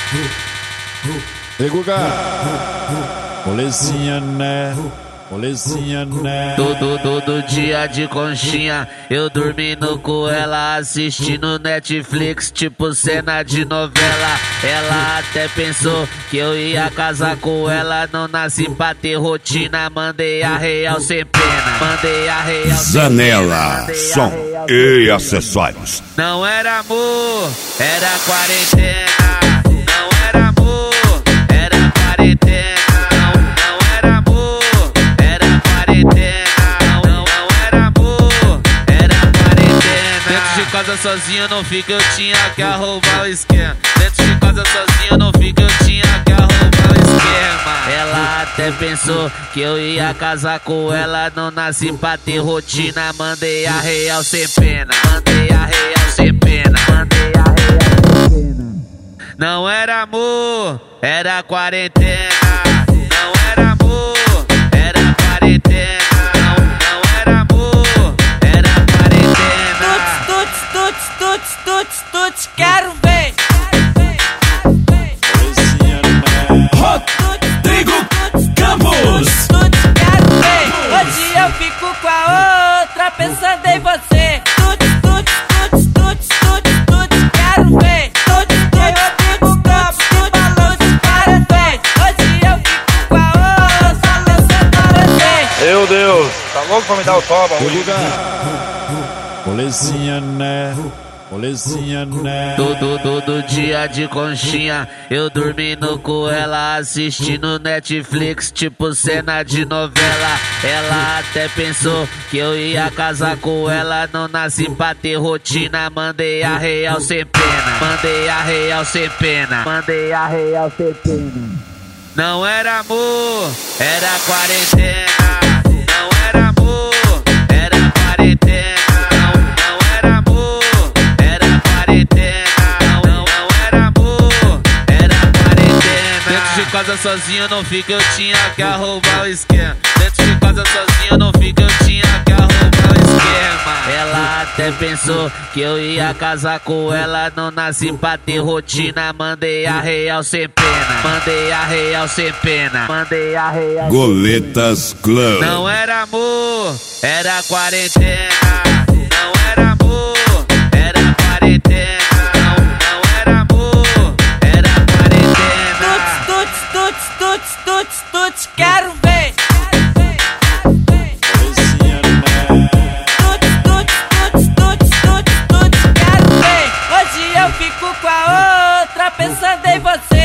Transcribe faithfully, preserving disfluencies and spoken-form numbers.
Ei, Guga, molezinha, né? Molezinha, né? Todo, todo dia de conchinha, eu dormindo com ela, assistindo Netflix, tipo cena de novela. Ela até pensou que eu ia casar com ela, não nasci pra ter rotina, mandei a real sem pena. Mandei a real sem Zanela, pena, som e acessórios. Não era amor, era quarentena. Não era amor, era quarentena. Dentro de casa sozinho não fica, eu tinha que arrombar o esquema. Dentro de casa sozinho não fica, eu tinha que arrombar o esquema. Ela até pensou que eu ia casar com ela, não nasci pra ter rotina, mandei a real sem pena. Mandei a real sem pena. Mandei a real sem pena. Não era amor, era quarentena. Não era amor, era quarentena. Tuts, tuts, tuts, quero ver. Rodrigo Campos. Tuts, quero ver. Hoje eu fico com a outra pensando em você. Tuts, tuts, tuts, tuts, tuts, tuts, quero ver. Tuts, tuts, tuts, tuts, tuts, quero ver. Hoje eu fico com a outra pensando em você. Meu Deus, tá louco pra me dar o toba? Ei, Guga, molezinha, né? Molezinha, né? Todo, todo dia de conchinha, eu dormindo com ela, assistindo Netflix, tipo cena de novela. Ela até pensou que eu ia casar com ela, não nasci pra ter rotina, mandei a real sem pena. Mandei a real sem pena. Mandei a real sem pena. Não era amor, era quarentena. Não era amor, era quarentena. Dentro de casa sozinho não fica, eu tinha que arrombar o esquema. Dentro de casa sozinho não fica, eu tinha que arrombar o esquema. Ela até pensou que eu ia casar com ela, não nasci pra ter rotina, mandei a real sem pena. Mandei a real sem pena. Mandei a real. Goletas Club. Não era amor, era quarentena. Não era amor, era quarentena. Tuts, tuts, tuts, quero ver. Molezinha, né? Tuts, tuts, tuts, tuts, tuts, tuts, quero ver. Hoje eu fico com a outra pensando em você.